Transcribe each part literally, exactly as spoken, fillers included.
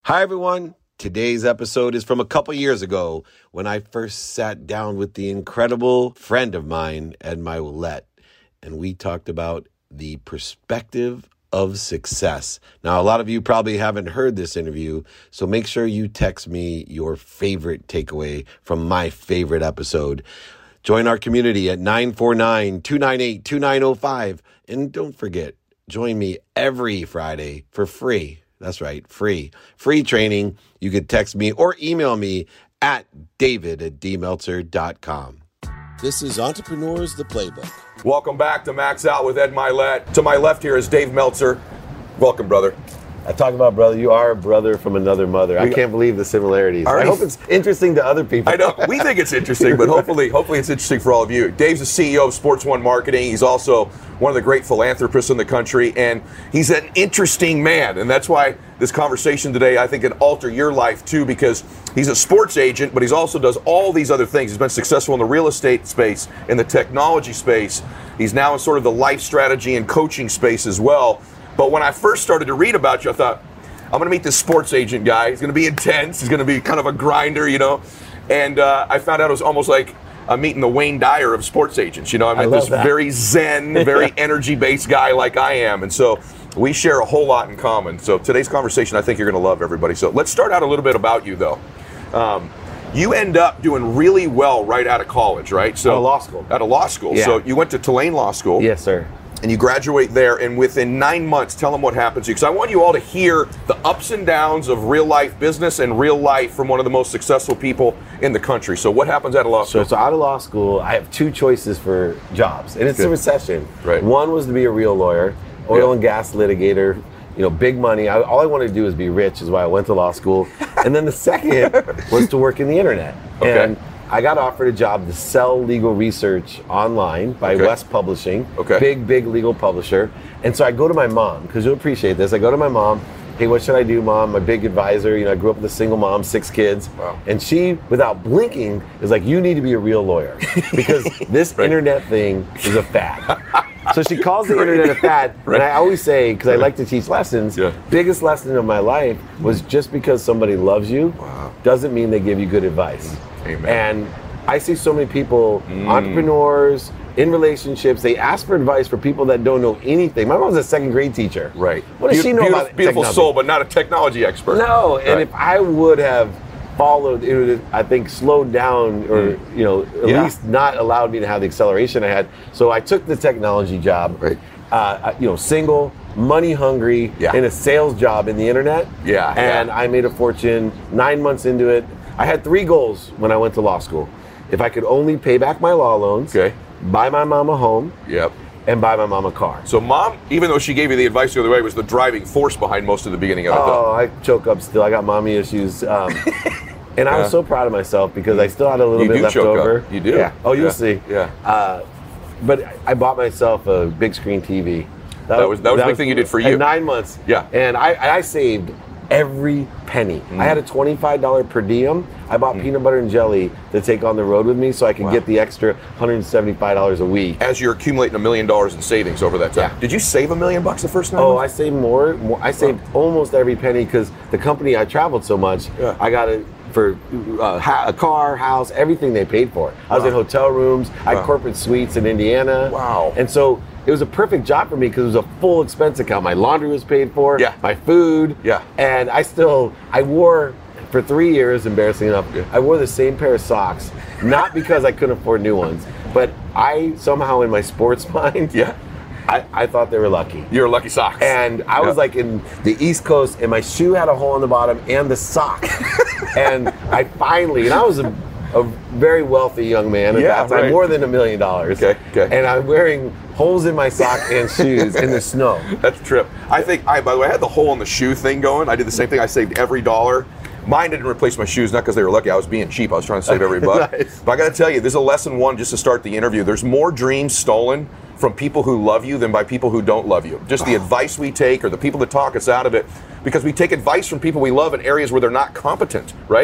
Hi, everyone. Today's episode is from a couple years ago when I first sat down with the incredible friend of mine, Ed Mylett, and we talked about the perspective of success. Now, a lot of you probably haven't heard this interview, so make sure you text me your favorite takeaway from my favorite episode. Join our community at nine four nine, two nine eight, two nine zero five. And don't forget, join me every Friday for free. That's right, free. Free training. You can text me or email me at david at d meltzer dot com. This is Entrepreneurs, the Playbook. Welcome back to Max Out with Ed Mylett. To my left here is Dave Meltzer. Welcome, brother. I talk about brother. You are a brother from another mother. I can't believe the similarities. I hope it's interesting to other people. I know. We think it's interesting, but hopefully hopefully it's interesting for all of you. Dave's the C E O of Sports One Marketing. He's also one of the great philanthropists in the country, and he's an interesting man. And that's why this conversation today, I think, can alter your life, too, because he's a sports agent, but he also does all these other things. He's been successful in the real estate space, in the technology space. He's now in sort of the life strategy and coaching space as well. But when I first started to read about you, I thought, I'm going to meet this sports agent guy. He's going to be intense. He's going to be kind of a grinder, you know. And uh, I found out it was almost like I'm meeting the Wayne Dyer of sports agents. You know, I met I this that. very zen, very energy-based guy like I am. And so we share a whole lot in common. So today's conversation, I think you're going to love, everybody. So let's start out a little bit about you, though. Um, you end up doing really well right out of college, right? So out of law school. Out of law school. Yeah. So you went to Tulane Law School. Yes, sir. And you graduate there, and within nine months, tell them what happens to you. Because I want you all to hear the ups and downs of real life business and real life from one of the most successful people in the country. So what happens out of law school? So, so out of law school, I have two choices for jobs, and it's Good. a recession. Right. One was to be a real lawyer, oil Yeah. and gas litigator, you know, big money. I, all I wanted to do was be rich, is why I went to law school. And then the second was to work in the internet. Okay. And I got offered a job to sell legal research online by Okay. West Publishing, Okay. big, big legal publisher. And so I go to my mom, because you'll appreciate this. I go to my mom, hey, what should I do, Mom? My big advisor. You know, I grew up with a single mom, six kids. Wow. And she, without blinking, is like, you need to be a real lawyer, because this Right. internet thing is a fad. So she calls the internet a fad, Right. and I always say, because I like to teach lessons, Yeah. biggest lesson of my life was just because somebody loves you Wow. doesn't mean they give you good advice. Amen. And I see so many people, Mm. entrepreneurs, in relationships, they ask for advice for people that don't know anything. My mom's a second grade teacher. Right. What does Be- she know beautiful, about Beautiful technology? soul, but not a technology expert. No, and Right. if I would have followed, it would have, I think, slowed down, or Mm. you know, at Yeah. least not allowed me to have the acceleration I had. So I took the technology job. Right. Uh, you know, single, money hungry, Yeah. in a sales job in the internet. Yeah, And yeah. I made a fortune. Nine months into it, I had three goals when I went to law school. If I could only pay back my law loans, Okay. buy my mom a home, Yep. and buy my mom a car. So mom, even though she gave you the advice the other way, was the driving force behind most of the beginning of it. Oh, though. I choke up still. I got mommy issues. Um, and I Yeah. was so proud of myself because I still had a little You bit do left choke over. up. You do. Yeah. Oh, you'll Yeah. see. Yeah. Uh, but I bought myself a big screen T V. That was- that was the big thing you did for at you. nine months. Yeah. And I, I saved every penny. Mm. I had a twenty-five dollars per diem. I bought peanut butter and jelly to take on the road with me so I could Wow. get the extra one hundred seventy-five dollars a week. As you're accumulating a million dollars in savings over that time. Yeah. Did you save a million bucks the first time? Oh, I saved more. more I saved almost every penny because the company I traveled so much. Yeah. I got it for uh, ha- a car, house, everything they paid for. I was Wow. in hotel rooms. I Wow. had corporate suites in Indiana. Wow. And so it was a perfect job for me because it was a full expense account. My laundry was paid for. Yeah. My food. Yeah. And I still I wore. For three years, embarrassing enough, Yeah. I wore the same pair of socks, not because I couldn't afford new ones, but I somehow in my sports mind, Yeah. I, I thought they were lucky. You're a lucky socks. And I was Yeah. like in the East Coast, and my shoe had a hole in the bottom and the sock. And I finally, and I was a, a very wealthy young man at Yeah, that time, right. more than a million dollars. Okay, okay. And I'm wearing holes in my sock and shoes in the snow. That's a trip. I think, I, by the way, I had the hole in the shoe thing going. I did the same thing. I saved every dollar. Mine didn't replace my shoes, not because they were lucky. I was being cheap. I was trying to save every buck. Nice. But I got to tell you, this is a lesson one just to start the interview. There's more dreams stolen from people who love you than by people who don't love you. Just the advice we take or the people that talk us out of it, because we take advice from people we love in areas where they're not competent, right?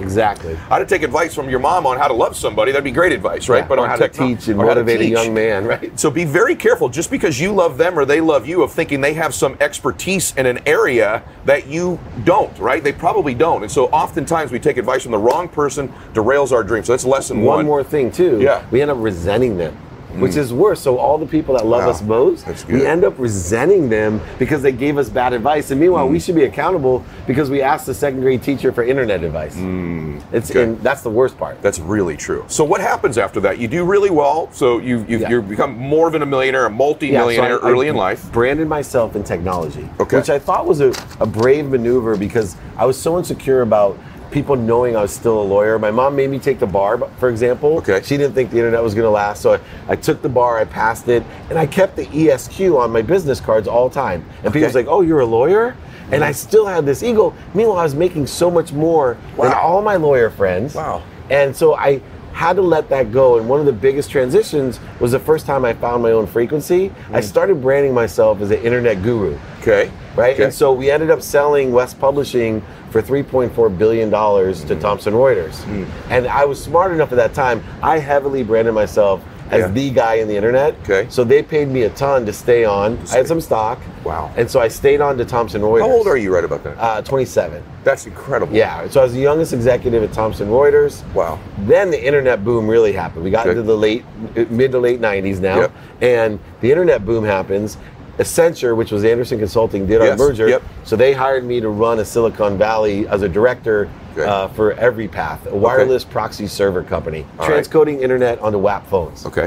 Exactly. How to take advice from your mom on how to love somebody, that'd be great advice, right? Yeah, but or on how techno- to teach and or how to motivate a teach. young man, right? So be very careful, just because you love them or they love you, of thinking they have some expertise in an area that you don't, right? They probably don't. And so oftentimes we take advice from the wrong person, derails our dreams. So that's lesson one. One more thing too. Yeah. We end up resenting them, which is worse. So all the people that love Wow. us most, That's good. we end up resenting them because they gave us bad advice. And meanwhile, we should be accountable because we asked the second grade teacher for internet advice. It's Okay. and that's the worst part. That's really true. So what happens after that? You do really well. So you you Yeah. you become more than a millionaire, a multi-millionaire Yeah, so I- early I in life. branded myself in technology, Okay. which I thought was a, a brave maneuver because I was so insecure about people knowing I was still a lawyer. My mom made me take the bar, for example. Okay. She didn't think the internet was going to last, so I, I took the bar, I passed it, and I kept the E S Q on my business cards all the time. And people was like, "Oh, you're a lawyer?" And I still had this ego. Meanwhile, I was making so much more than Wow. all my lawyer friends. Wow. And so I had to let that go. And one of the biggest transitions was the first time I found my own frequency. I started branding myself as an internet guru, Okay. right? Okay. And so we ended up selling West Publishing for three point four billion dollars to Thomson Reuters. And I was smart enough at that time, I heavily branded myself as Yeah. the guy in the internet. Okay. So they paid me a ton to stay on. I had some stock. Wow. And so I stayed on to Thomson Reuters. How old are you right about that? Uh, twenty-seven. That's incredible. Yeah, so I was the youngest executive at Thomson Reuters. Wow. Then the internet boom really happened. We got Okay. into the late, mid to late nineties now, Yep. and the internet boom happens. Accenture, which was Anderson Consulting, did our Yes, merger. yep. So they hired me to run a Silicon Valley as a director Okay. uh, for EveryPath, a wireless proxy server company, All right. transcoding internet onto W A P phones. Okay.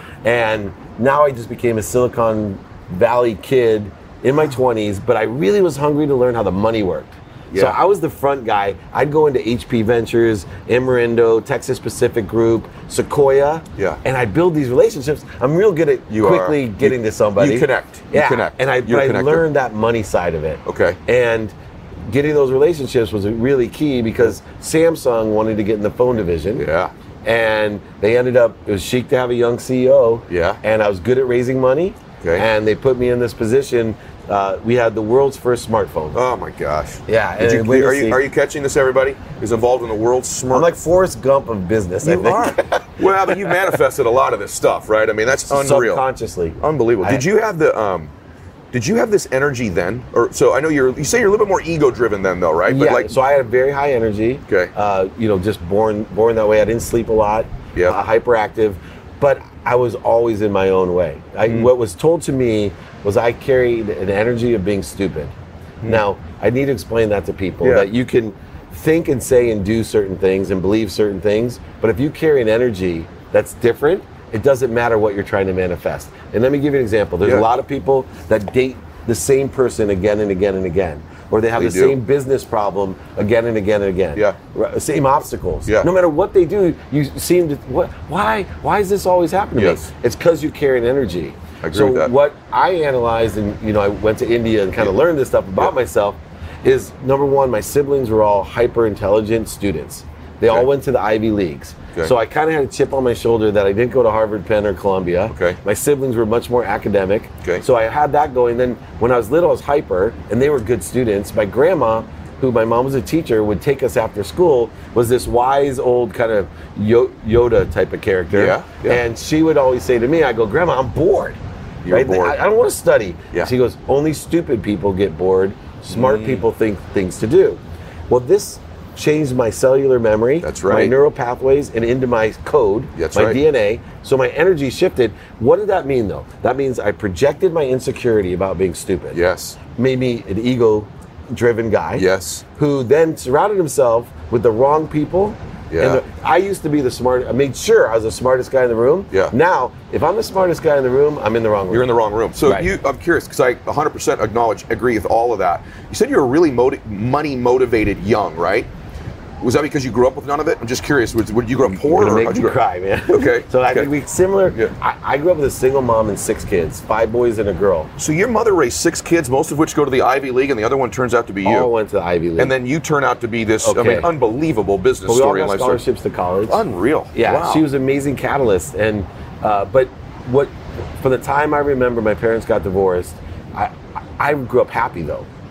And now I just became a Silicon Valley kid in my twenties, but I really was hungry to learn how the money worked. So Yeah. I was the front guy. I'd go into H P Ventures, Amarindo, Texas Pacific Group, Sequoia, Yeah. and I build these relationships. I'm real good at You quickly are. getting You- to somebody. you connect. You yeah. connect. And I, You're but a I connector. learned that money side of it. Okay. And getting those relationships was really key because Samsung wanted to get in the phone division. Yeah. And they ended up, it was chic to have a young C E O. Yeah. And I was good at raising money. Okay. And they put me in this position. Uh, we had the world's first smartphone. Oh my gosh. Yeah, Did and you, when are you you see- are you catching this? Everybody is involved in the world's smart. I'm like Forrest Gump of business, I you think. are. Well, but you manifested a lot of this stuff, right? I mean, that's unreal. Subconsciously. Unbelievable. I- Did you have the um? Did you have this energy then, or so? I know you're. You say you're a little bit more ego-driven then, though, right? Yeah, like, so I had very high energy. Okay. Uh, you know, just born born that way. I didn't sleep a lot. Yeah. Uh, hyperactive, but I was always in my own way. I, Mm. What was told to me was I carried an energy of being stupid. Now, I need to explain that to people, Mm. Yeah. that you can think and say and do certain things and believe certain things, but if you carry an energy that's different, it doesn't matter what you're trying to manifest. And let me give you an example. There's Yeah. a lot of people that date the same person again and again and again, or they have They the do. same business problem again and again and again. Yeah. R- Same obstacles. Yeah. No matter what they do, you seem to, what, why, why is this always happening to Yes. me? It's because you carry an energy. I agree so with that. what I analyzed, and you know, I went to India and kind of Yeah. learned this stuff about Yeah. myself, is number one, my siblings were all hyper intelligent students. They Okay. all went to the Ivy Leagues. Okay. So I kind of had a chip on my shoulder that I didn't go to Harvard, Penn, or Columbia. Okay. My siblings were much more academic. Okay. So I had that going. Then when I was little, I was hyper, and they were good students. My grandma, who my mom was a teacher, would take us after school, was this wise old kind of Yo- Yoda type of character. Yeah, yeah. And she would always say to me, I go, Grandma, I'm bored. You're right? bored. I, I don't want to study. Yeah. She goes, only stupid people get bored. Smart people think things to do. Well, this changed my cellular memory, That's my right. neural pathways, and into my code, That's my right. D N A. So my energy shifted. What did that mean, though? That means I projected my insecurity about being stupid. Yes. Made me an ego-driven guy. Yes. Who then surrounded himself with the wrong people. Yeah. And the, I used to be the smart. I made sure I was the smartest guy in the room. Yeah. Now, if I'm the smartest guy in the room, I'm in the wrong room. You're in the wrong room. So Right. you, I'm curious because I one hundred percent acknowledge, agree with all of that. You said you were really moti- money motivated young, right? Was that because you grew up with none of it? I'm just curious. Was, would you grow up poor? You're gonna or make how'd me you grow- cry, man. Okay. So I okay. think we similar. Yeah. I, I grew up with a single mom and six kids, five boys and a girl. So your mother raised six kids, most of which go to the Ivy League, and the other one turns out to be you. All went to the Ivy League. And then you turn out to be this, I Okay. mean, unbelievable business but we all story. and got life story. scholarships to college. Unreal. Yeah, Wow. she was an amazing catalyst. And uh, but what from the time I remember my parents got divorced, I I grew up happy though.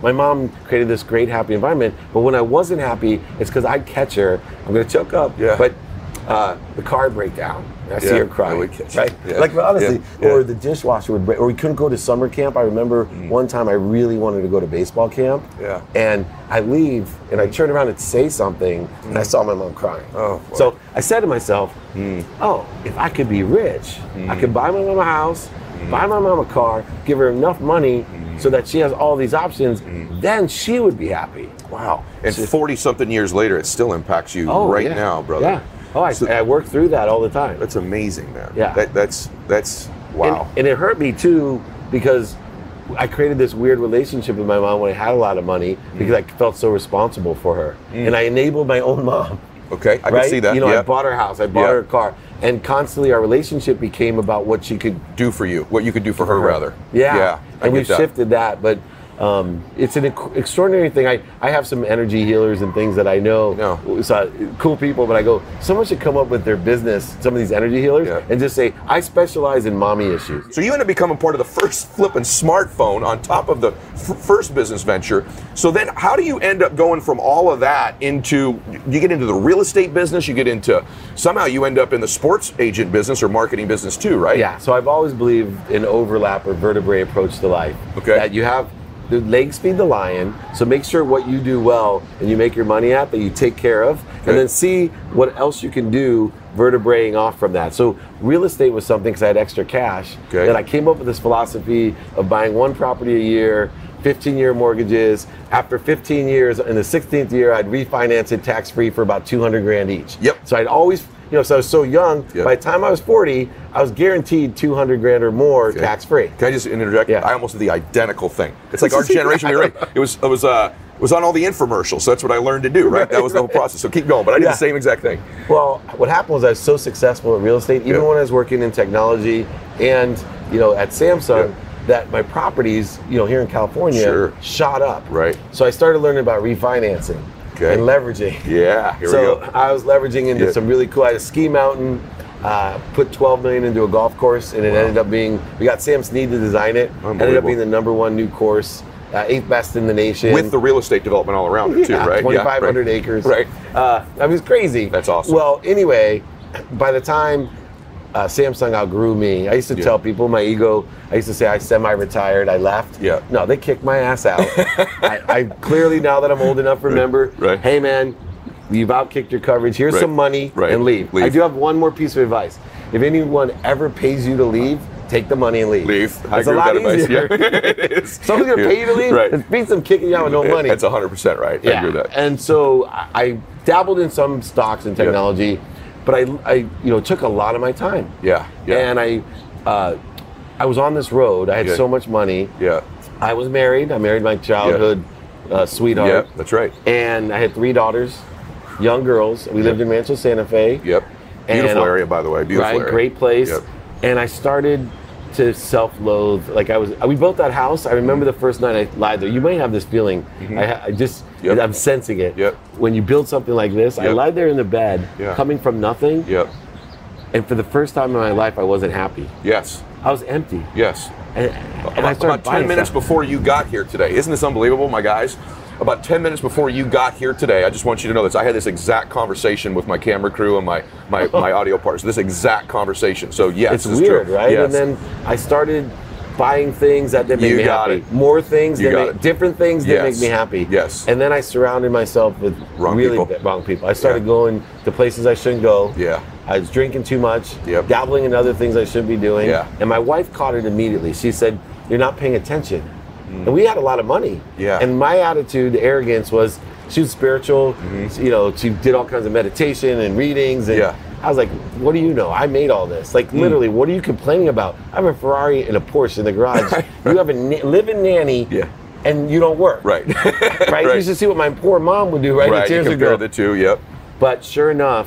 my mom created this great, happy environment. But when I wasn't happy, it's because I'd catch her. I'm going to choke up. Yeah. But uh, the car would break down. I see Yeah, her crying. I would catch right? it. Yeah. Like, honestly, Yeah, yeah. or the dishwasher would break, or we couldn't go to summer camp. I remember Mm. one time I really wanted to go to baseball camp. Yeah. And I leave, and I turn around and say something, and I saw my mom crying. Oh, boy. So I said to myself, oh, if I could be rich, I could buy my mom a house, buy my mom a car, give her enough money so that she has all these options, then she would be happy. Wow. And forty-something years later, it still impacts you right yeah. now, brother. Yeah. Oh, I, So- I work through that all the time. That's amazing, man. Yeah. That, that's, that's, wow. And, and it hurt me too because I created this weird relationship with my mom when I had a lot of money because I felt so responsible for her. And I enabled my own mom. Okay, I right? can see that. You know, yeah. I bought her house, I bought Yeah. her a car. And constantly our relationship became about what she could do for you, what you could do for her, rather. Yeah. Yeah. I And get we've that. shifted that, but um, it's an ex- extraordinary thing. I, I have some energy healers and things that I know, No. so, cool people, but I go, someone should come up with their business, some of these energy healers, Yeah. and just say, I specialize in mommy issues. So you end up becoming part of the first flipping smartphone on top of the f- first business venture. So then how do you end up going from all of that into, you get into the real estate business, you get into, somehow you end up in the sports agent business or marketing business too, right? Yeah, so I've always believed in overlap or vertebrae approach to life. Okay. That you have the legs feed the lion, so make sure what you do well and you make your money at that you take care of, Okay. and then see what else you can do vertebraeing off from that. So real estate was something because I had extra cash Okay. that I came up with this philosophy of buying one property a year, fifteen year mortgages. After fifteen years, in the sixteenth year, I'd refinance it tax free for about two hundred grand each. Yep. So I'd always, you know, so I was so young, Yep. by the time I was forty, I was guaranteed two hundred grand or more Okay. tax free. Can I just interject? Yeah. I almost did the identical thing. It's like our generation. You're right. It was it was uh it was on all the infomercials. So that's what I learned to do. Right. That was the whole process. So keep going. But I did Yeah. the same exact thing. Well, what happened was I was so successful at real estate, even Yeah. when I was working in technology and, you know, at Samsung, Yeah. that my properties, you know, here in California Sure. shot up. Right. So I started learning about refinancing Okay. and leveraging. Yeah. Here so we go. I was leveraging into Yeah. some really cool. I had a ski mountain, uh, put twelve million into a golf course, and it Wow. ended up being. We got Sam Snead to design it. Ended up Unbelievable. being the number one new course, uh, eighth best in the nation. With the real estate development all around it too, Yeah, right? twenty-five hundred right. acres. Right. Uh, I mean, it's crazy. That's awesome. Well, anyway, by the time uh, Samsung outgrew me, I used to Yeah. tell people my ego. I used to say I semi-retired. I left. Yeah. No, they kicked my ass out. I, I clearly now that I'm old enough, remember. Right. Hey, man, you've outkicked your coverage. Here's Right. some money Right. and leave. Leave. I do have one more piece of advice. If anyone ever pays you to leave, take the money and leave. Leave. I It's a agree lot with that easier. advice. Yeah. It is. Someone's gonna pay you to leave. Right. It beats them kicking you out with no money. That's one hundred percent right. I agree with that. And so I I dabbled in some stocks and technology, but I, I, you know, took a lot of my time. Yeah. Yeah. And I, uh, I was on this road. I had Yeah. so much money. yeah. I was married. I married my childhood uh, sweetheart. Yeah. That's right. And I had three daughters, young girls. We lived in Rancho Santa Fe. Yep. Beautiful And, uh, area, by the way. Beautiful right, area. great place. Yep. And I started to self-loathe. Like I was, we built that house. I remember the first night I lied there. You may have this feeling. I, ha- I just, Yep. I'm sensing it. Yep. When you build something like this, I Yep. lied there in the bed, Yeah. coming from nothing. Yep. And for the first time in my life, I wasn't happy. Yes. I was empty. Yes. And, and I About, started about ten buying minutes stuff. before you got here today. Isn't this unbelievable, my guys? About ten minutes before you got here today, I just want you to know this. I had this exact conversation with my camera crew and my, my, my audio partners. This exact conversation. So, yes, It's this is weird, true. right? Yes. And then I started buying things that didn't make You me got happy. it. More things You that got make, it. different things that Yes. make me happy. Yes. And then I surrounded myself with Wrong really people. b- wrong people. I started Yeah. going to places I shouldn't go. Yeah. I was drinking too much, Yep. dabbling in other things I shouldn't be doing. Yeah. And my wife caught it immediately. She said, "You're not paying attention." And we had a lot of money. Yeah. And my attitude, the arrogance was, she was spiritual. You know, she did all kinds of meditation and readings. And Yeah. I was like, what do you know? I made all this. Like, literally, what are you complaining about? I have a Ferrari and a Porsche in the garage. You have a na- live-in nanny, Yeah. and you don't work. Right. Right? Right. You should see what my poor mom would do, right? Right. The You tears would compare go. the two. Yep. But sure enough,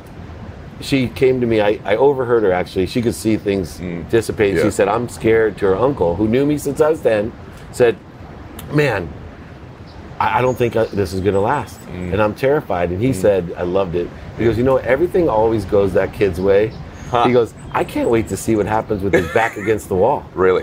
she came to me. I, I overheard her, actually. She could see things dissipate. Yeah. She said, I'm scared to her uncle, who knew me since I was ten, said, man, I, I don't think I, this is going to last. And I'm terrified. And he said, I loved it. He goes, you know, everything always goes that kid's way. Huh. He goes, I can't wait to see what happens with his back against the wall. Really.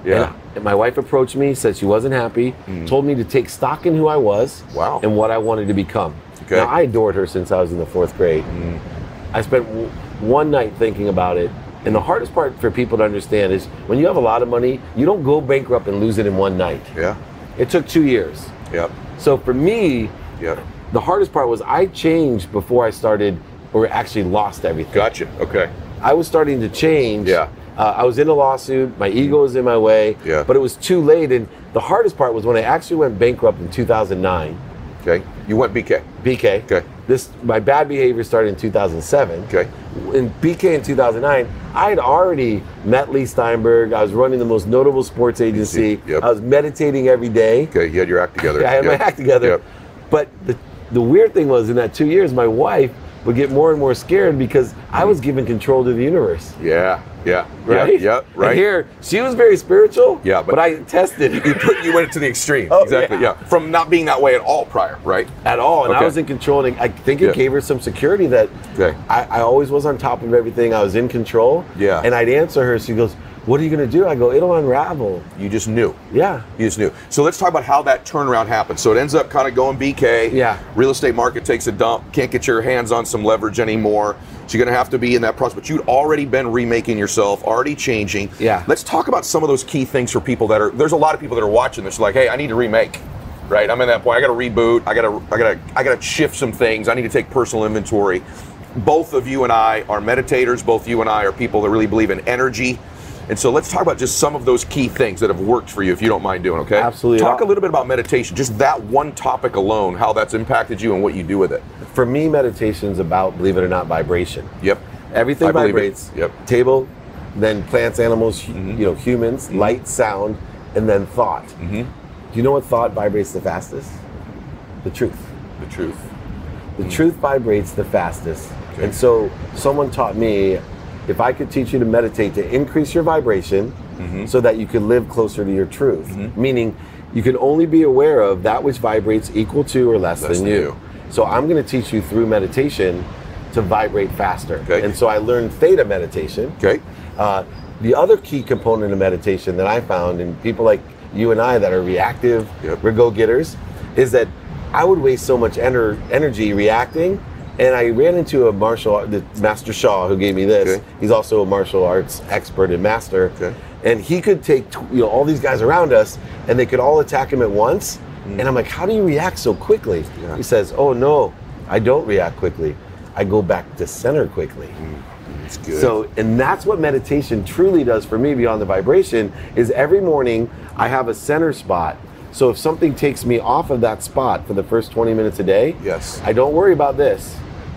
Yeah. And my wife approached me, said she wasn't happy, Mm. told me to take stock in who I was Wow. and what I wanted to become. Okay. Now, I adored her since I was in the fourth grade. Mm. I spent w- one night thinking about it. And the hardest part for people to understand is when you have a lot of money, you don't go bankrupt and lose it in one night. Yeah. It took two years. Yep. So for me, Yep. the hardest part was I changed before I started or actually lost everything. Gotcha. Okay. I was starting to change. Yeah. Uh, I was in a lawsuit. My ego was in my way. Yeah. But it was too late. And the hardest part was when I actually went bankrupt in two thousand nine. Okay. You went B K. B K. Okay. This my bad behavior started in two thousand seven. Okay. In B K in two thousand nine, I had already met Lee Steinberg. I was running the most notable sports agency. Yep. I was meditating every day. Okay. You had your act together. I had Yep. my act together. Yep. But the the weird thing was in that two years, my wife would get more and more scared because I was given control to the universe. Yeah. Yeah. Right? Yeah. And Right. here, she was very spiritual. Yeah, but- but, I tested You put you went to the extreme. Oh, exactly. yeah. Yeah. From not being that way at all prior, right? at all, and Okay. I was in control. And I think it Yeah. gave her some security that Okay. I, I always was on top of everything. I was in control. Yeah. And I'd answer her. She goes, "What are you going to do?" I go, "It'll unravel." You just knew. Yeah. You just knew. So let's talk about how that turnaround happened. So it ends up kind of going B K. Yeah. Real estate market takes a dump. Can't get your hands on some leverage anymore. So you're going to have to be in that process. But you'd already been remaking yourself, already changing. Yeah. Let's talk about some of those key things for people that are. There's a lot of people that are watching this. Like, hey, I need to remake. Right. I'm at that point. I got to reboot. I got to. I got to. I got to shift some things. I need to take personal inventory. Both of you and I are meditators. Both you and I are people that really believe in energy. And so let's talk about just some of those key things that have worked for you, if you don't mind doing, okay? Absolutely. Talk a little bit about meditation, just that one topic alone, how that's impacted you and what you do with it. For me, meditation's about, believe it or not, vibration. Yep. Everything I believe it. vibrates. Yep. Table, then plants, animals, Mm-hmm. you know, humans, light, sound, and then thought. Mm-hmm. Do you know what thought vibrates the fastest? The truth. The truth. The truth vibrates the fastest. Okay. And so someone taught me, if I could teach you to meditate to increase your vibration Mm-hmm. so that you could live closer to your truth, meaning you can only be aware of that which vibrates equal to or less, Less than than you. you. So I'm going to teach you through meditation to vibrate faster. Okay. And so I learned theta meditation. Okay. Uh, the other key component of meditation that I found in people like you and I that are reactive, Yep. we're go-getters, is that I would waste so much ener- energy reacting. And I ran into a martial art, the Master Shaw, who gave me this. Okay. He's also a martial arts expert and master. Okay. And he could take tw- you know all these guys around us, and they could all attack him at once. And I'm like, how do you react so quickly? Yeah. He says, oh no, I don't react quickly. I go back to center quickly. It's good. So, and that's what meditation truly does for me beyond the vibration, is every morning I have a center spot. So if something takes me off of that spot for the first twenty minutes a day, Yes. I don't worry about this.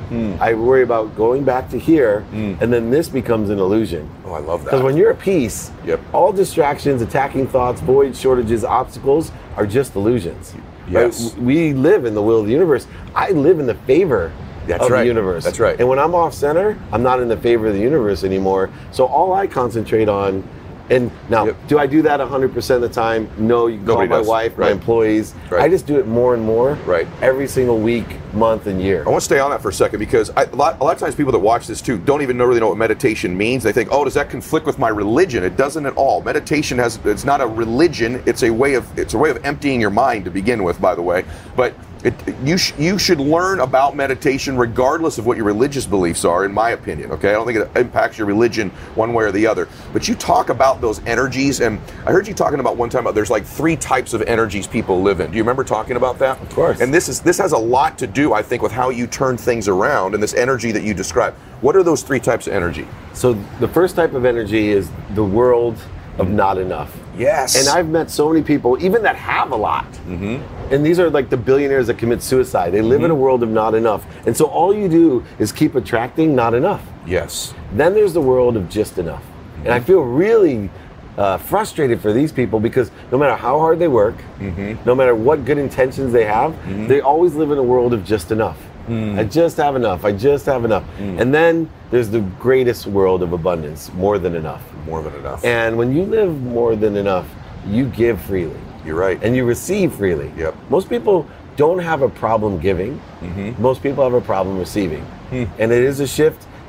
I worry about going back to here, and then this becomes an illusion. Oh, I love that. Because when you're at peace, Yep. all distractions, attacking thoughts, voids, shortages, obstacles are just illusions. Yes. Right? We live in the will of the universe. I live in the favor That's of right. the universe. That's right. And when I'm off center, I'm not in the favor of the universe anymore. So all I concentrate on, and now, Yep. do I do that one hundred percent of the time? No, you can Nobody call my does. wife, my Right. employees. Right. I just do it more and more Right. every single week, month, and year. I want to stay on that for a second because I, a, lot, a lot of times people that watch this too don't even know, really know what meditation means. They think, oh, does that conflict with my religion? It doesn't at all. Meditation has, it's not a religion. It's a way of, it's a way of emptying your mind to begin with, by the way. But it, you, sh- you should learn about meditation regardless of what your religious beliefs are, in my opinion, okay? I don't think it impacts your religion one way or the other. But you talk about those energies, and I heard you talking about one time about there's like three types of energies people live in. Do you remember talking about that? Of course. And this is this has a lot to do, I think, with how you turn things around and this energy that you describe. What are those three types of energy? So the first type of energy is the world of not enough. Yes. And I've met so many people, even that have a lot. Mm-hmm. And these are like the billionaires that commit suicide. They live Mm-hmm. in a world of not enough. And so all you do is keep attracting not enough. Yes. Then there's the world of just enough. And I feel really uh, frustrated for these people because no matter how hard they work, Mm-hmm. no matter what good intentions they have, they always live in a world of just enough. Mm. I just have enough. I just have enough. And then there's the greatest world of abundance, more than enough. More than enough. And when you live more than enough, you give freely. You're right. And you receive freely. Yep. Most people don't have a problem giving. Mm-hmm. Most people have a problem receiving. Hmm. And it is a shift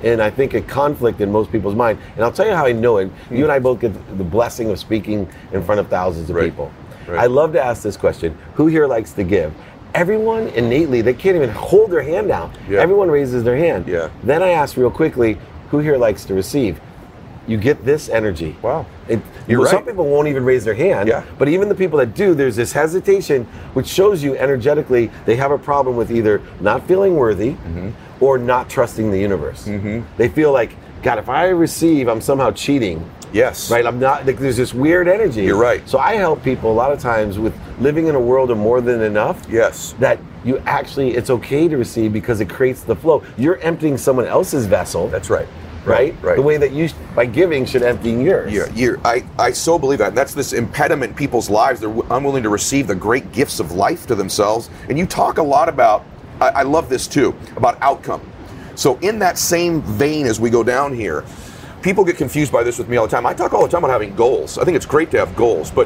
and I think a conflict in most people's mind. And I'll tell you how I know it. Mm. You and I both get the blessing of speaking in front of thousands of right. people. Right. I love to ask this question: who here likes to give? Everyone innately, they can't even hold their hand out. Yeah. Everyone raises their hand. Yeah. Then I ask real quickly, who here likes to receive? You get this energy. Wow. It, You're well, right. Some people won't even raise their hand, Yeah. but even the people that do, there's this hesitation, which shows you energetically they have a problem with either not feeling worthy mm-hmm. or not trusting the universe. Mm-hmm. They feel like, God, if I receive, I'm somehow cheating. Yes. Right? I'm not, like, there's this weird energy. You're right. So I help people a lot of times with living in a world of more than enough. Yes. That you actually, it's okay to receive because it creates the flow. You're emptying someone else's vessel. That's right. Right? Right. The way that you, by giving, should empty yours. Yeah, you're, I, I so believe that. And that's this impediment in people's lives. They're unwilling to receive the great gifts of life to themselves. And you talk a lot about, I, I love this too, about outcome. So in that same vein as we go down here, people get confused by this with me all the time. I talk all the time about having goals. I think it's great to have goals, but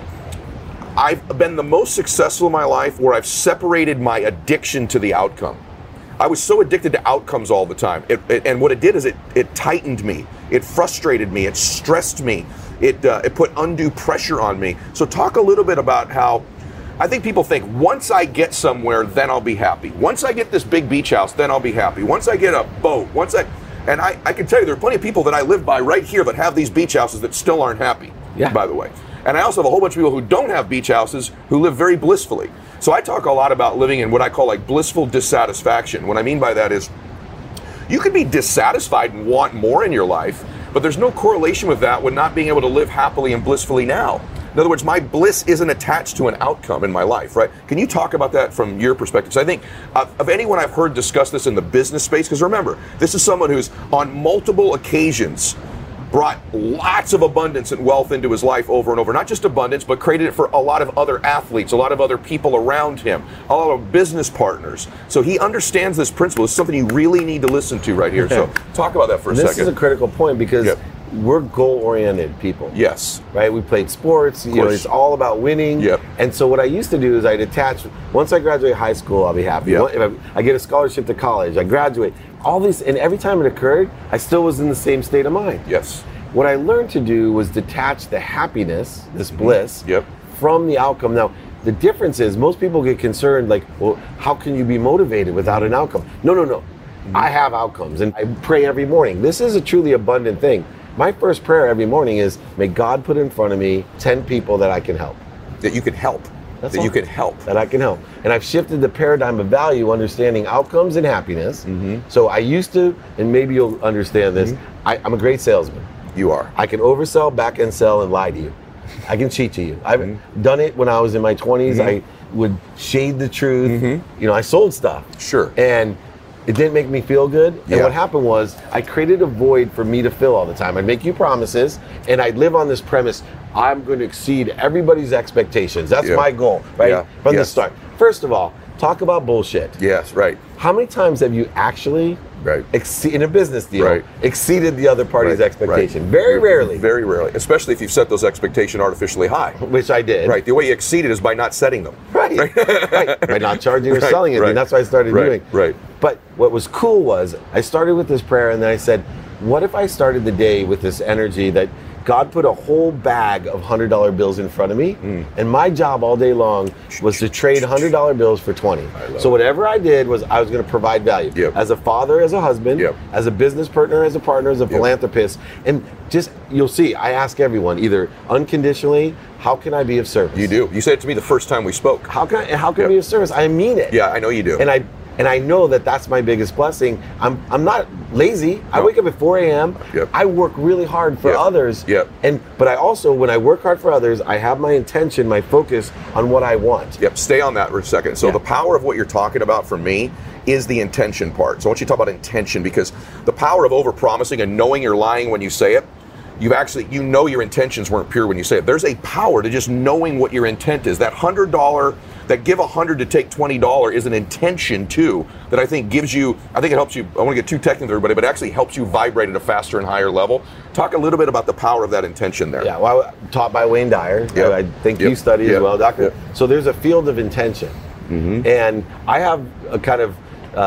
I've been the most successful in my life where I've separated my addiction to the outcome. I was so addicted to outcomes all the time. It, it, and what it did is it, it tightened me. It frustrated me. It stressed me. It, uh, it put undue pressure on me. So talk a little bit about how I think people think once I get somewhere, then I'll be happy. Once I get this big beach house, then I'll be happy. Once I get a boat, once I... And I, I can tell you there are plenty of people that I live by right here that have these beach houses that still aren't happy, yeah. by the way. And I also have a whole bunch of people who don't have beach houses who live very blissfully. So I talk a lot about living in what I call like blissful dissatisfaction. What I mean by that is you can be dissatisfied and want more in your life, but there's no correlation with that with not being able to live happily and blissfully now. In other words, my bliss isn't attached to an outcome in my life, right? Can you talk about that from your perspective? So I think uh, of anyone I've heard discuss this in the business space, because remember, this is someone who's on multiple occasions brought lots of abundance and wealth into his life over and over. Not just abundance, but created it for a lot of other athletes, a lot of other people around him, a lot of business partners. So he understands this principle. It's something you really need to listen to right here. So talk about that for a this second. This is a critical point because yep. we're goal-oriented people. Yes. Right? We played sports. You know, it's all about winning. Yep. And so what I used to do is I'd attach, once I graduate high school, I'll be happy. Yep. If I, I get a scholarship to college, I graduate. All these, and every time it occurred, I still was in the same state of mind. Yes. What I learned to do was detach the happiness, this bliss, yep. from the outcome. Now, the difference is most people get concerned like, well, how can you be motivated without an outcome? No, no, no. Mm-hmm. I have outcomes and I pray every morning. This is a truly abundant thing. My first prayer every morning is, may God put in front of me ten people that I can help. That you can help. That's that all. you can help. That I can help. And I've shifted the paradigm of value, understanding outcomes and happiness. Mm-hmm. So I used to, and maybe you'll understand this, mm-hmm. I, I'm a great salesman. You are. I can oversell, back end sell, and lie to you. I can cheat to you. I've mm-hmm. done it when I was in my twenties. Mm-hmm. I would shade the truth. Mm-hmm. You know, I sold stuff. Sure. And it didn't make me feel good. Yeah. And what happened was I created a void for me to fill all the time. I'd make you promises, and I'd live on this premise, I'm going to exceed everybody's expectations. That's yeah. my goal, right? Yeah. From yes. the start. First of all, talk about bullshit. Yes, right. How many times have you actually, right. exce- in a business deal, right. exceeded the other party's right. expectation? Right. Very rarely. Very rarely, especially if you've set those expectations artificially high. Which I did. Right. The way you exceeded is by not setting them. Right. Right. right. By not charging or right. selling it. Right. And that's what I started right. doing. Right. But what was cool was I started with this prayer, and then I said, what if I started the day with this energy that God put a whole bag of one hundred dollar bills in front of me, mm. and my job all day long was to trade one hundred dollar bills for twenty. So whatever I did was I was going to provide value. Yep. As a father, as a husband, yep. as a business partner, as a partner, as a yep. philanthropist. And just, you'll see, I ask everyone either unconditionally, how can I be of service? You do. You said it to me the first time we spoke. How can I, how can yep. I be of service? I mean it. Yeah, I know you do. And I And I know that that's my biggest blessing. I'm I'm not lazy. I no. wake up at four a.m. Yep. I work really hard for yep. others. Yep. And but I also, when I work hard for others, I have my intention, my focus on what I want. Yep. Stay on that for a second. So yeah. the power of what you're talking about for me is the intention part. So I want you to talk about intention, because the power of overpromising and knowing you're lying when you say it, you've actually, you know your intentions weren't pure when you say it. There's a power to just knowing what your intent is. That one hundred dollars, that give one hundred dollars to take twenty dollars is an intention too, that I think gives you, I think it helps you, I want to get too technical everybody, but it actually helps you vibrate at a faster and higher level. Talk a little bit about the power of that intention there. Yeah, well, I'm taught by Wayne Dyer. Yep. I think yep. you study yep. as well, Doctor Yep. So there's a field of intention. Mm-hmm. And I have a kind of uh,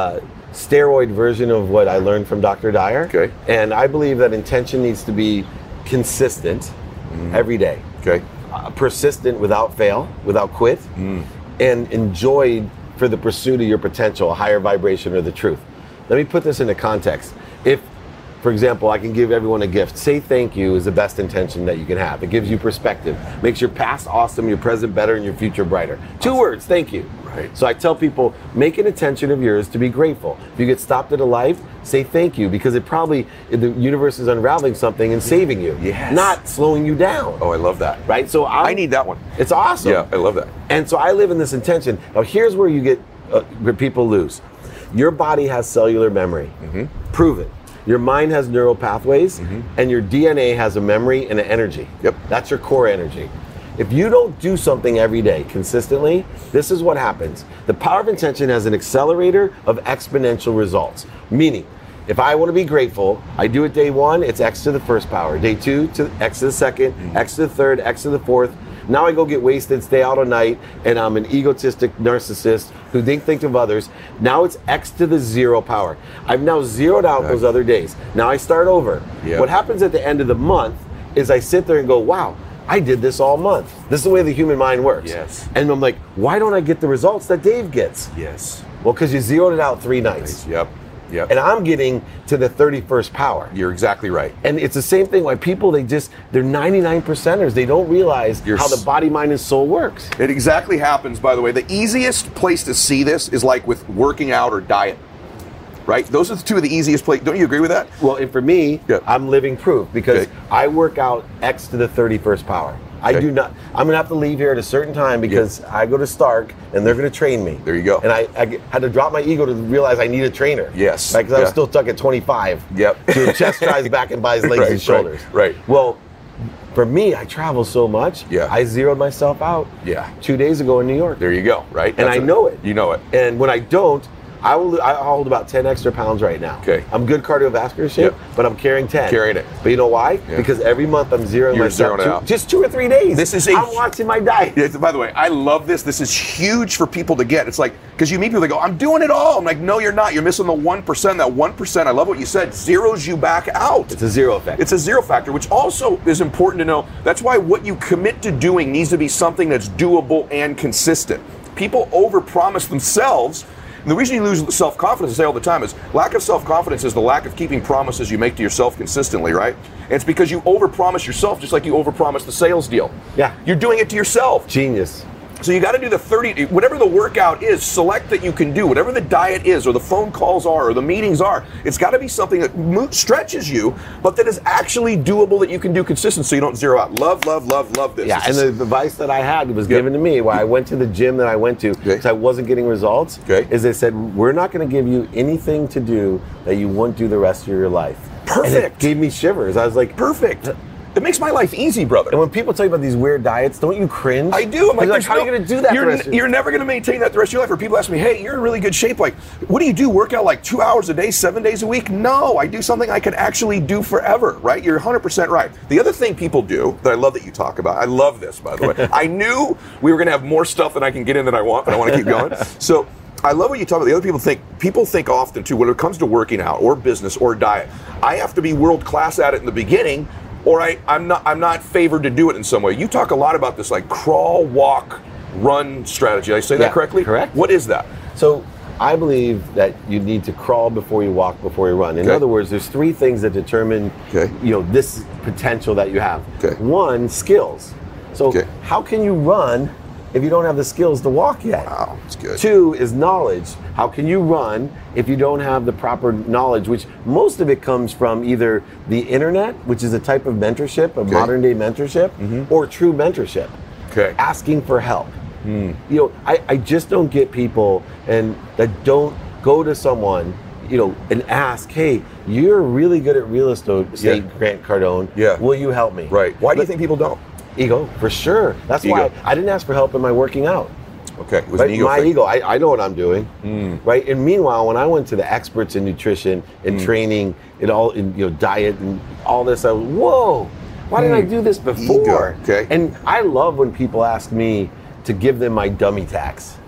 steroid version of what I learned from Doctor Dyer. Okay. And I believe that intention needs to be consistent mm. every day. Okay. Uh, persistent without fail, without quit, mm. and enjoyed for the pursuit of your potential, a higher vibration or the truth. Let me put this into context. If, for example, I can give everyone a gift. Say thank you is the best intention that you can have. It gives you perspective, makes your past awesome, your present better, and your future brighter. Two words, thank you. Right. So I tell people, make an intention of yours to be grateful. If you get stopped at a life, say thank you, because it probably, the universe is unraveling something and saving you, yes. not slowing you down. Oh, I love that. Right? So I'm, I need that one. It's awesome. Yeah, I love that. And so I live in this intention. Now here's where you get, uh, where people lose. Your body has cellular memory. Mm-hmm. Prove it. Your mind has neural pathways, mm-hmm. and your D N A has a memory and an energy. Yep. That's your core energy. If you don't do something every day consistently, this is what happens. The power of intention has an accelerator of exponential results. Meaning, if I want to be grateful, I do it day one, it's X to the first power. Day two, to X to the second, mm-hmm. X to the third, X to the fourth. Now I go get wasted, stay out all night, and I'm an egotistic narcissist who think, think of others. Now it's X to the zero power. I've now zeroed out those other days. Now I start over. Yep. What happens at the end of the month is I sit there and go, wow, I did this all month. This is the way the human mind works. Yes. And I'm like, why don't I get the results that Dave gets? Yes. Well, because you zeroed it out three nights. Yep. Yep. And I'm getting to the thirty-first power. You're exactly right. And it's the same thing why people, they just, they're ninety-nine percenters. They don't realize You're how the body, mind, and soul works. It exactly happens, by the way. The easiest place to see this is like with working out or diet, right? Those are the two of the easiest places. Don't you agree with that? Well, and for me, yeah. I'm living proof because okay. I work out X to the thirty-first power. I okay. do not, I'm going to have to leave here at a certain time because yep. I go to Stark and they're going to train me. There you go. And I, I had to drop my ego to realize I need a trainer. Yes. Right? Because yeah. I was still stuck at twenty-five. Yep. Doing chest drives back and by his legs right, and shoulders. Right, right. Well, for me, I travel so much. Yeah. I zeroed myself out. Yeah. Two days ago in New York. There you go. Right. And That's I know it. You know it. And when I don't, I will. I hold about ten extra pounds right now. Okay. I'm good cardiovascular shape, Yep. but I'm carrying ten. Carrying it. But you know why? Yeah. Because every month I'm zeroing You're myself zeroing it two, out. just two or three days. This is a, I'm watching my diet. Yeah, by the way, I love this. This is huge for people to get. It's like, because you meet people that go, I'm doing it all. I'm like, no, you're not. You're missing the one percent. That one percent, I love what you said, zeroes you back out. It's a zero effect. It's a zero factor, which also is important to know. That's why what you commit to doing needs to be something that's doable and consistent. People overpromise themselves. And the reason you lose self-confidence, I say all the time, is lack of self-confidence is the lack of keeping promises you make to yourself consistently, right? And it's because you overpromise yourself just like you overpromise the sales deal. Yeah. You're doing it to yourself. Genius. So you got to do the thirty, whatever the workout is, select that you can do, whatever the diet is, or the phone calls are, or the meetings are. It's got to be something that mo- stretches you, but that is actually doable that you can do consistent so you don't zero out. Love, love, love, love this. Yeah, this and is, the advice that I had was Yep. given to me while I went to the gym that I went to Okay. because I wasn't getting results. Okay. Is they said, we're not going to give you anything to do that you won't do the rest of your life. Perfect. And it gave me shivers. I was like, perfect. It makes my life easy, brother. And when people tell you about these weird diets, don't you cringe? I do. I'm like, You're there's how are you no- going to do that? You're, the rest of you're never going to maintain that the rest of your life. Or people ask me, hey, you're in really good shape. Like, what do you do? Work out like two hours a day, seven days a week? No, I do something I could actually do forever, right? You're one hundred percent right. The other thing people do that I love that you talk about, I love this, by the way. I knew we were going to have more stuff than I can get in than I want, but I want to keep going. So I love what you talk about. The other people think, people think often too, when it comes to working out or business or diet, I have to be world class at it in the beginning, or I, I'm not I'm not favored to do it in some way. You talk a lot about this like crawl, walk, run strategy. Did I say Yeah, that correctly? correct. What is that? So I believe that you need to crawl before you walk, before you run. In Okay. other words, there's three things that determine Okay. you know this potential that you have. Okay. One, skills. So Okay. how can you run if you don't have the skills to walk yet? Wow, that's good. Two is knowledge. How can you run if you don't have the proper knowledge, which most of it comes from either the internet, which is a type of mentorship, a modern day mentorship, or true mentorship. Okay. Asking for help. You know, I, I just don't get people and that don't go to someone, you know, and ask, hey, you're really good at real estate, Yeah. Grant Cardone. Yeah. Will you help me? Right. Why do you But- think people don't? Ego, for sure. That's Ego. why I didn't ask for help in my working out. Okay. It was Right? an ego my thing. ego, I, I know what I'm doing, right? And meanwhile, when I went to the experts in nutrition and training, and all, in, you know, diet and all this, I was, whoa, why didn't I do this before? Ego, okay. And I love when people ask me to give them my dummy tax.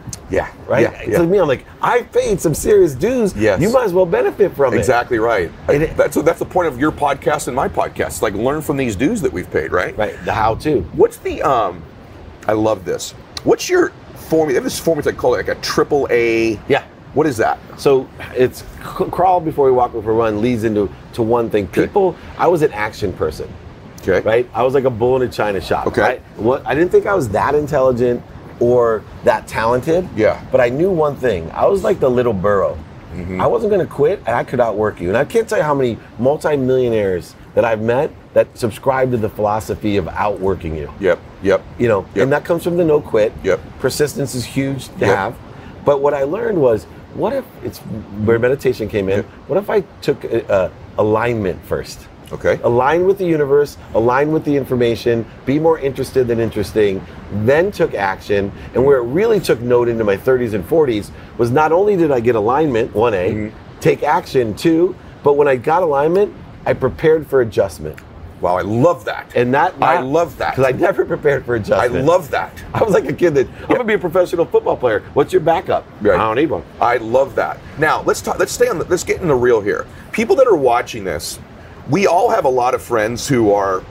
Yeah. Right? Yeah, yeah. To me, I'm like, I paid some serious dues. Yes. You might as well benefit from Exactly right. I, And it- that's that's the point of your podcast and my podcast. Like learn from these dues that we've paid, right? it. Right. The how to. What's the um? I love this. What's your formula? They have this formula I call it like a triple A. Yeah. What is that? So it's c- crawl before we walk before we run leads into to one thing. Okay. People, I was an action person. Okay. Right? I was like a bull in a china shop. Okay. Right? What I didn't think I was that intelligent or that talented. Yeah. But I knew one thing. I was like the little burro. Mm-hmm. I wasn't going to quit, and I could outwork you. And I can't tell you how many multimillionaires that I've met that subscribe to the philosophy of outworking you. Yep. Yep. You know, Yep. and that comes from the no quit. Yep. Persistence is huge to Yep. have. But what I learned was, what if it's where meditation came in? Yep. What if I took uh, uh, alignment first? Okay. Align with the universe, align with the information, be more interested than interesting, then took action. And where it really took note into my thirties and forties was not only did I get alignment, one A, Mm-hmm. take action, two, but when I got alignment, I prepared for adjustment. Wow, I love that. And that, I love that. Because I never prepared for I adjustment. love that. I was like a kid that, I'm going to be a professional football player. What's your backup? Right. I don't need one. I love that. Now let's talk. Let's stay on. The, let's get in the real here. People that are watching this, we all have a lot of friends who are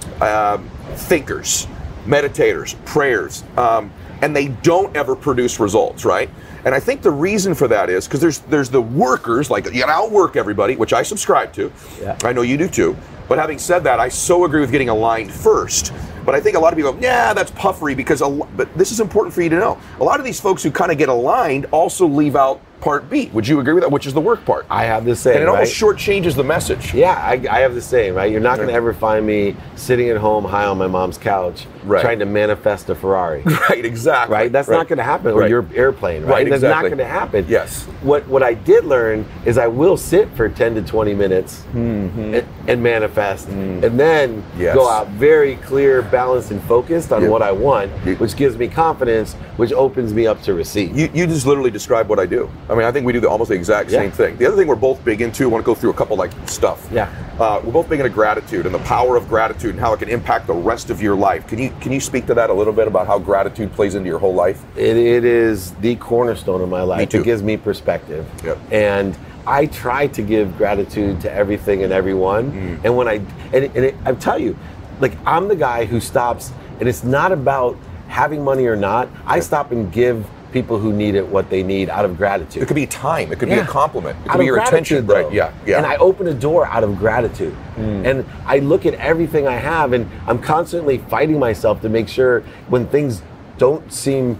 um, thinkers, meditators, prayers, um, and they don't ever produce results, right? And I think the reason for that is because there's there's the workers, like you gotta outwork everybody, which I subscribe to. Yeah. I know you do too. But having said that, I so agree with getting aligned first. But I think a lot of people go, yeah, that's puffery because, a, lo- but this is important for you to know. A lot of these folks who kind of get aligned also leave out part B. Would you agree with that? Which is the work part. I have the same, and it almost right? shortchanges the message. Yeah, I, I have the same, right? You're not going to ever find me sitting at home high on my mom's couch Right. trying to manifest a Ferrari. Right, exactly. Right? That's Right. not going to happen. Or Right. your airplane, right? Right, That's exactly. not going to happen. Yes. What what I did learn is I will sit for ten to twenty minutes and, and manifest, and then Yes. go out very clear, balanced, and focused on Yeah. what I want, Yeah. which gives me confidence, which opens me up to receive. You, you just literally described what I do. I mean, I think we do the, almost the exact Yeah. same thing. The other thing we're both big into, I want to go through a couple like stuff. Yeah. Uh, we're both big into gratitude and the power of gratitude and how it can impact the rest of your life. Can you can you speak to that a little bit about how gratitude plays into your whole life? It, it is the cornerstone of my life. too. It gives me perspective. Yep. And I try to give gratitude to everything and everyone. Mm. And when I, and, and it, I tell you, like I'm the guy who stops, and it's not about having money or not. I stop and give people who need it what they need out of gratitude. It could be time. It could be Yeah. a compliment. It Out could be of your attention. gratitude, though. Right. Yeah. Yeah. And I open a door out of gratitude. And I look at everything I have, and I'm constantly fighting myself to make sure when things don't seem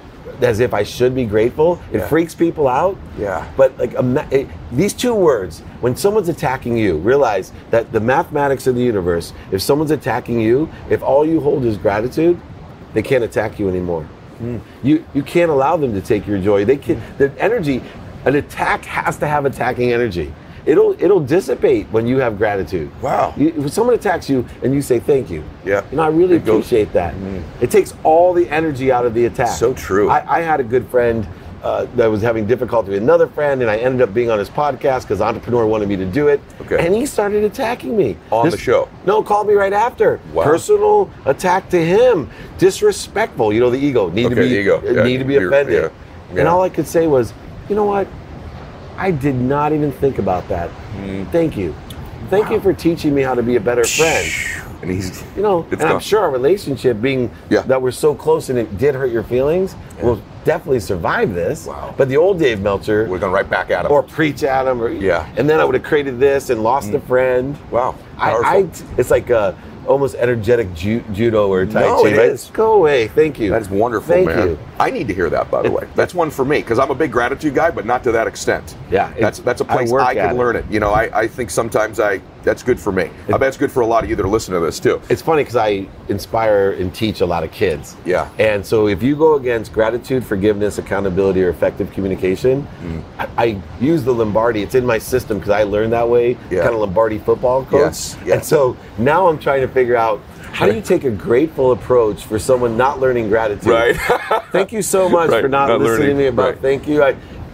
as if I should be grateful, it Yeah. freaks people out. Yeah. But like ima- it, these two words, when someone's attacking you, realize that the mathematics of the universe, if someone's attacking you, if all you hold is gratitude, they can't attack you anymore. You you can't allow them to take your joy. They can the energy, an attack has to have attacking energy. It'll it'll dissipate when you have gratitude. Wow. You, if someone attacks you and you say thank you, Yeah. you know I really It goes- appreciate that. It takes all the energy out of the attack. So true. I, I had a good friend uh, that was having difficulty with another friend, and I ended up being on his podcast because the entrepreneur wanted me to do it. Okay. And he started attacking me On the show? No, called me right after. Wow. Personal attack to him, disrespectful. You know the ego need to Okay, be the ego. Yeah, need to be you're- offended. yeah, And yeah. all I could say was, you know what? I did not even think about that. Mm. Thank you. Thank you for teaching me how to be a better friend. And he's You know, It's and I'm gone. sure our relationship being Yeah. that we're so close and it did hurt your feelings will definitely survive this. Wow. But the old Dave Meltzer we're going right back at him. or preach at him or Yeah. and then I would have created this and lost a friend. Wow. I, Powerful. I it's like a almost energetic ju- judo or tai No, chi. it right? is. Go away. Thank you. That is wonderful, Thank man. you. I need to hear that, by the way. That's one for me because I'm a big gratitude guy, but not to that extent. Yeah, it- that's that's a I place work I, at can it. learn it. You know, I, I think sometimes I that's good for me. I bet it's good for a lot of you that are listening to this too. It's funny because I inspire and teach a lot of kids. Yeah. And so if you go against gratitude, forgiveness, accountability, or effective communication, Mm. I, I use the Lombardi. It's in my system because I learned that way. Yeah. Kind of Lombardi football coach. Yes, yes. And so now I'm trying to figure out how do you take a grateful approach for someone not learning gratitude? Right. Thank you so much Right, for not, not listening learning, to me about right. thank you. I,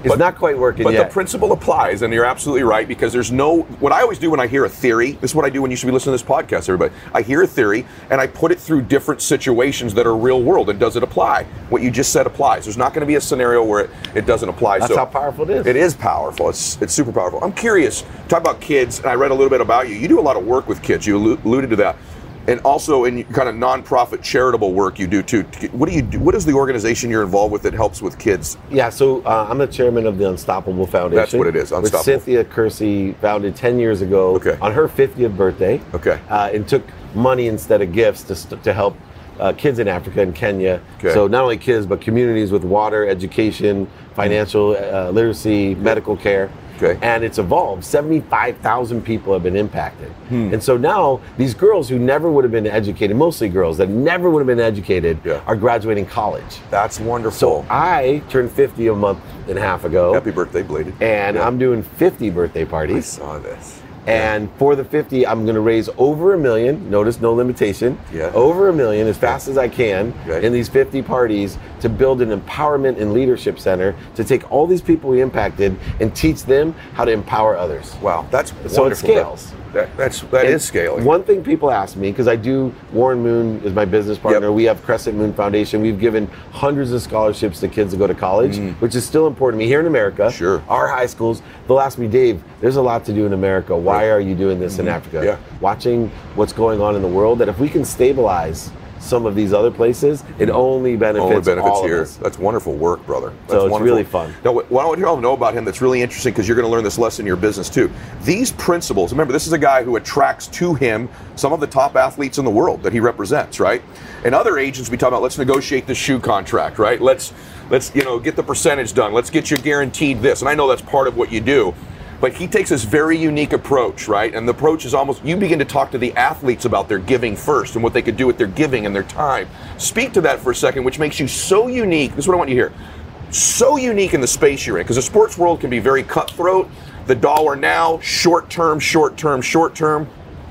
It's but, not quite working but yet. But the principle applies, and you're absolutely right, because there's no, what I always do when I hear a theory, this is what I do when you should be listening to this podcast, everybody. I hear a theory, and I put it through different situations that are real world, and does it apply? What you just said applies. There's not going to be a scenario where it, it doesn't apply. That's so how powerful it is. It is powerful. It's it's super powerful. I'm curious, talk about kids, and I read a little bit about you. You do a lot of work with kids. You allu- alluded to that. And also in kind of nonprofit charitable work you do too. What do you do? What is the organization you're involved with that helps with kids? Yeah, so uh, I'm the chairman of the Unstoppable Foundation. That's what it is, Unstoppable. Which Cynthia Kersey founded ten years ago okay. on her fiftieth birthday. Okay. Uh, and took money instead of gifts to, st- to help uh, kids in Africa and Kenya. Okay. So not only kids, but communities with water, education, financial uh, literacy, medical care. Okay. And it's evolved. seventy-five thousand people have been impacted. Hmm. And so now these girls who never would have been educated, mostly girls that never would have been educated, yeah. are graduating college. That's wonderful. So I turned fifty a month and a half ago. Happy birthday, belated. And yeah. I'm doing fifty birthday parties. I saw this. And yeah. for the fifty, I'm going to raise over a million. Notice no limitation. Yeah. Over a million as fast as I can okay. in these fifty parties to build an empowerment and leadership center to take all these people we impacted and teach them how to empower others. Wow, that's so wonderful. it scales. That, that's that and is scaling. One thing people ask me, because I do, Warren Moon is my business partner. Yep. We have Crescent Moon Foundation. We've given hundreds of scholarships to kids to go to college, mm. which is still important to me here in America. Sure. Our high schools, they'll ask me, Dave, there's a lot to do in America. Why are you doing this mm-hmm. in Africa? Yeah. Watching what's going on in the world, that if we can stabilize some of these other places, it only benefits, only benefits all here. of us. That's wonderful work, brother. That's so it's wonderful. really fun. Now, what I want you all to know about him that's really interesting, because you're going to learn this lesson in your business too. These principles, remember, this is a guy who attracts to him some of the top athletes in the world that he represents, right? And other agents, we talk about, let's negotiate the shoe contract, right? Let's, let's you know, get the percentage done. Let's get you guaranteed this. And I know that's part of what you do. But he takes this very unique approach, right? And the approach is almost, you begin to talk to the athletes about their giving first and what they could do with their giving and their time. Speak to that for a second, which makes you so unique. This is what I want you to hear. So unique in the space you're in, because the sports world can be very cutthroat. The dollar now, short term, short term, short term.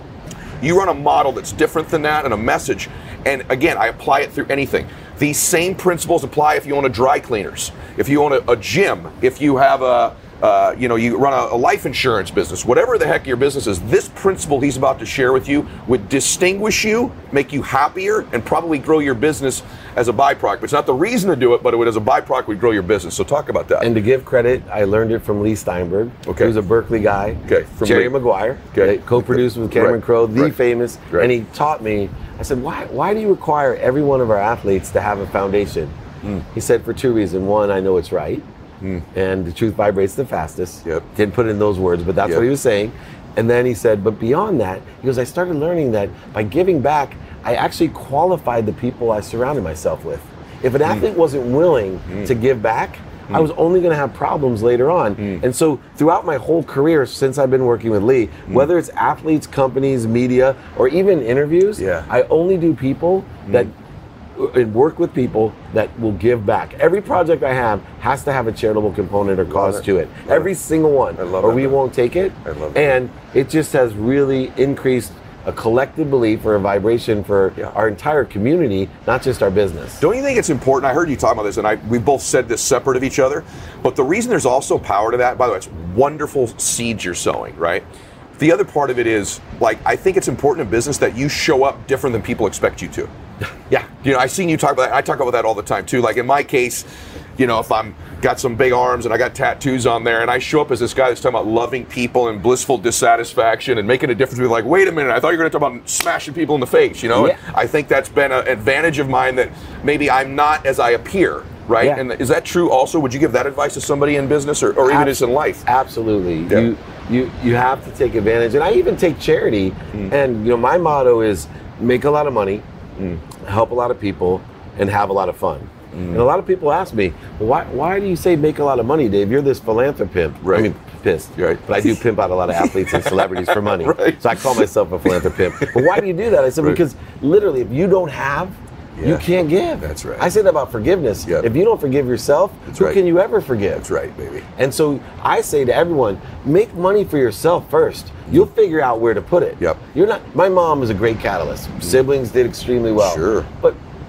You run a model that's different than that, and a message. And again, I apply it through anything. These same principles apply if you own a dry cleaners, if you own a, a gym, if you have a Uh, you know, you run a, a life insurance business, whatever the heck your business is, this principle he's about to share with you would distinguish you, make you happier, and probably grow your business as a byproduct. But it's not the reason to do it, but it would, as a byproduct, would grow your business. So talk about that. And to give credit, I learned it from Lee Steinberg. Okay. He was a Berkeley guy. Okay. From Jerry Lee. Maguire. Okay. Co-produced with Cameron Right. Crowe, the Right. famous. Right. And he taught me, I said, why, why do you require every one of our athletes to have a foundation? Mm. He said, for two reasons. One, I know it's right. Mm. And the truth vibrates the fastest. Yep. Didn't put it in those words, but that's yep. what he was saying. And then he said, but beyond that, he goes, I started learning that by giving back, I actually qualified the people I surrounded myself with. If an mm. athlete wasn't willing mm. to give back, mm. I was only going to have problems later on. Mm. And so throughout my whole career, since I've been working with Lee, mm. whether it's athletes, companies, media, or even interviews, yeah. I only do people mm. that and work with people that will give back. Every project I have has to have a charitable component or cause it. to it. Love Every it. single one, I love or that, we man. won't take it. I love that. And it just has really increased a collective belief or a vibration for Yeah. our entire community, not just our business. Don't you think it's important? I heard you talk about this, and I we both said this separate of each other. But the reason there's also power to that, by the way, it's wonderful seeds you're sowing, right? The other part of it is, like, I think it's important in business that you show up different than people expect you to. Yeah. You know, I've seen you talk about that. I talk about that all the time too. Like in my case, you know, if I'm got some big arms and I got tattoos on there and I show up as this guy that's talking about loving people and blissful dissatisfaction and making a difference, with like, wait a minute, I thought you were going to talk about smashing people in the face, you know? Yeah. And I think that's been an advantage of mine, that maybe I'm not as I appear, right? Yeah. And is that true also? Would you give that advice to somebody in business, or, or even just in life? Absolutely. Yeah. You you you have to take advantage. And I even take charity. Mm. And you know, my motto is make a lot of money, mm. help a lot of people, and have a lot of fun. Mm. And a lot of people ask me, well, why why do you say make a lot of money, Dave? You're this philanthropist. Right. I mean, pissed. Right. But I do pimp out a lot of athletes and celebrities for money. Right. So I call myself a philanthropist. But why do you do that? I said, Right. because literally, if you don't have, Yeah. you can't give. That's right. I say that about forgiveness. Yep. If you don't forgive yourself, That's who right. can you ever forgive? That's right, baby. And so I say to everyone, make money for yourself first. You'll figure out where to put it. Yep. You're not. My mom was a great catalyst. Siblings did extremely well. Sure. But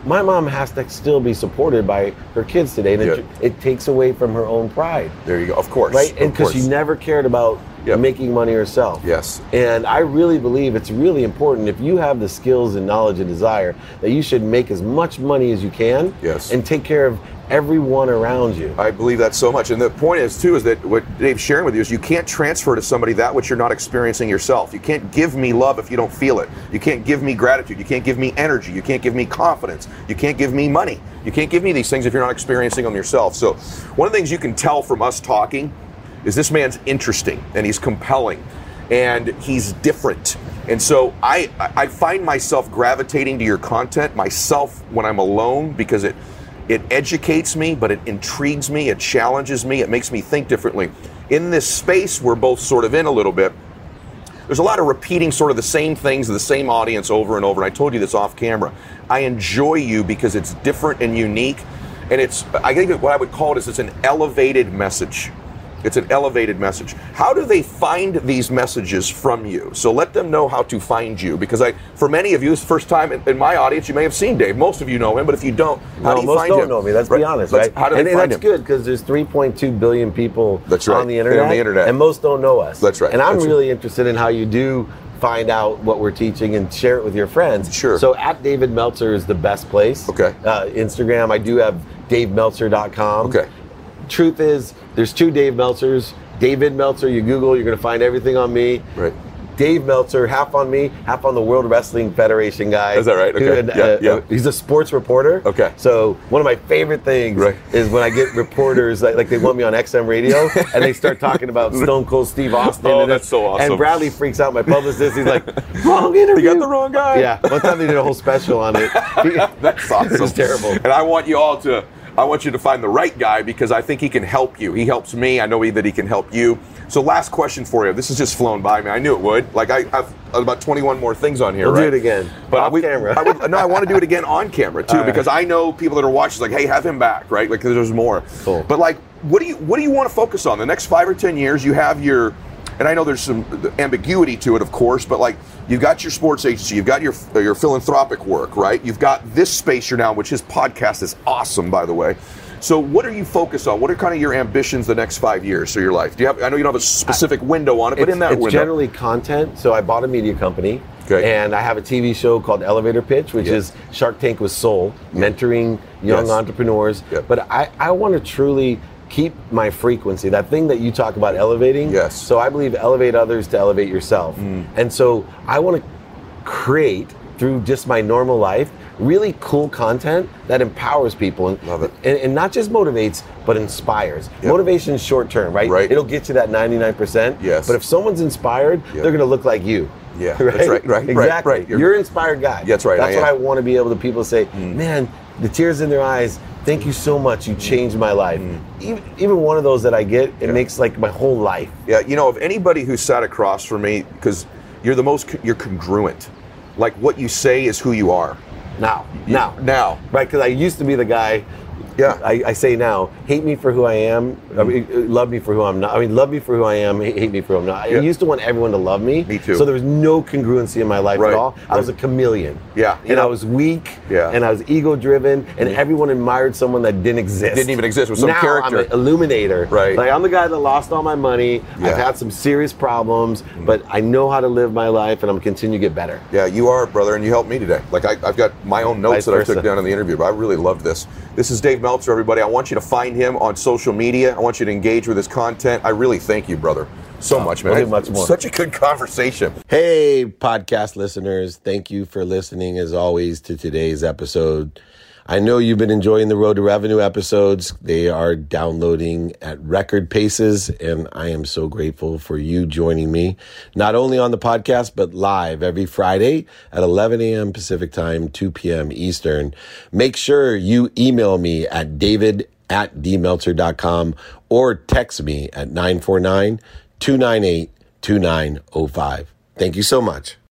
my mom has to still be supported by her kids today, and Yeah. it, it takes away from her own pride. There you go. Of course. Right? And Of because course. she never cared about Yep. making money herself. Yes. And I really believe it's really important, if you have the skills and knowledge and desire, that you should make as much money as you can. Yes. And take care of everyone around you. I believe that so much. And the point is, too, is that what Dave's sharing with you is you can't transfer to somebody that which you're not experiencing yourself. You can't give me love if you don't feel it. You can't give me gratitude. You can't give me energy. You can't give me confidence. You can't give me money. You can't give me these things if you're not experiencing them yourself. So one of the things you can tell from us talking is this man's interesting and he's compelling and he's different. And so I, I find myself gravitating to your content myself when I'm alone, because it It educates me, but it intrigues me, it challenges me, it makes me think differently. In this space we're both sort of in a little bit, there's a lot of repeating sort of the same things to the same audience over and over. And I told you this off camera. I enjoy you because it's different and unique. And it's, I think what I would call it is it's an elevated message. It's an elevated message. How do they find these messages from you? So let them know how to find you, because I, for many of you, it's the first time in, in my audience you may have seen Dave. Most of you know him, but if you don't, how no, do you most find don't him? know me. Let's Right. be honest, Let's- right? How do they and, and find that's him? good, because there's three point two billion people That's right. on the They're internet, on the internet. and most don't know us. That's right. And I'm That's really interested in how you do find out what we're teaching and share it with your friends. Sure. So at David Meltzer is the best place. Okay. Uh, Instagram, I do have dave meltzer dot com. Okay. Truth is, there's two Dave Meltzers. David Meltzer, you Google, you're going to find everything on me. Right. Dave Meltzer, half on me, half on the World Wrestling Federation guy. Is that right? Who- Okay. and, Yeah, uh, yeah. uh, he's a sports reporter. Okay. So one of my favorite things Right. is when I get reporters, like, like they want me on X M radio, and they start talking about Stone Cold Steve Austin. Oh, and that's so awesome. And Bradley freaks out, my publicist. He's like, wrong interview. You got the wrong guy. Yeah. One time they did a whole special on it. That's awesome. It was terrible. And I want you all to, I want you to find the right guy, because I think he can help you. He helps me. I know that he can help you. So last question for you. This has just flown by me. I knew it would. Like I have about twenty-one more things on here. We'll right? do it again. But Off we, camera. I would, no, I want to do it again on camera too, All right. because I know people that are watching, like, hey, have him back, right? Like, there's more. Cool. But like, what do you what do you want to focus on the next five or ten years? You have your, and I know there's some ambiguity to it, of course, but like, you've got your sports agency, you've got your your philanthropic work, right? You've got this space you're now, which his podcast is awesome, by the way. So what are you focused on? What are kind of your ambitions the next five years of your life? Do you have? I know you don't have a specific window on it, but it's, in that it's window, generally content. So I bought a media company, Okay. and I have a T V show called Elevator Pitch, which Yeah. is Shark Tank with Soul, mentoring young Yes. entrepreneurs. Yep. But I, I want to truly keep my frequency, that thing that you talk about elevating. Yes. So I believe elevate others to elevate yourself. Mm. And so I want to create, through just my normal life, really cool content that empowers people. And, Love it. And, and not just motivates, but inspires. Yep. Motivation is short term, right? Right. It'll get you that ninety-nine percent. Yes. But if someone's inspired, Yep. they're going to look like you. Yeah, that's right, right, right, exactly. right. You're- You're an inspired guy. That's right, That's I what am. I want to be able to people say, man, the tears in their eyes, thank you so much. You changed my life. Even, even one of those that I get, it Yeah. makes like my whole life. Yeah, you know, of anybody who sat across from me, because you're the most, you're congruent. Like, what you say is who you are. Now, now, Now. right? Because I used to be the guy. Yeah. I, I say now, hate me for who I am. I mean, love me for who I'm not. I mean, love me for who I am. Hate, hate me for who I'm not. Yeah. I used to want everyone to love me. Me too. So there was no congruency in my life Right, at all. I was a right. chameleon. Yeah, you And know- I was weak. Yeah. And I was ego driven. And everyone admired someone that didn't exist. Didn't even exist, with some now character. I'm an illuminator. Right. Like I'm the guy that lost all my money. Yeah. I've had some serious problems, but I know how to live my life, and I'm continue to get better. Yeah, you are, brother, and you helped me today. Like, I, I've got my own notes Vice that I versa. took down in the interview, but I really loved this. This is Dave Meltzer, everybody. I want you to find him on social media. I want you to engage with his content. I really thank you, brother, so much, man. we'll do much more. Such a good conversation. Hey, podcast listeners. Thank you for listening, as always, to today's episode. I know you've been enjoying the Road to Revenue episodes. They are downloading at record paces, and I am so grateful for you joining me, not only on the podcast, but live every Friday at eleven a.m. Pacific Time, two p.m. Eastern. Make sure you email me at david at d meltzer dot com or text me at nine four nine, two nine eight, two nine zero five. Thank you so much.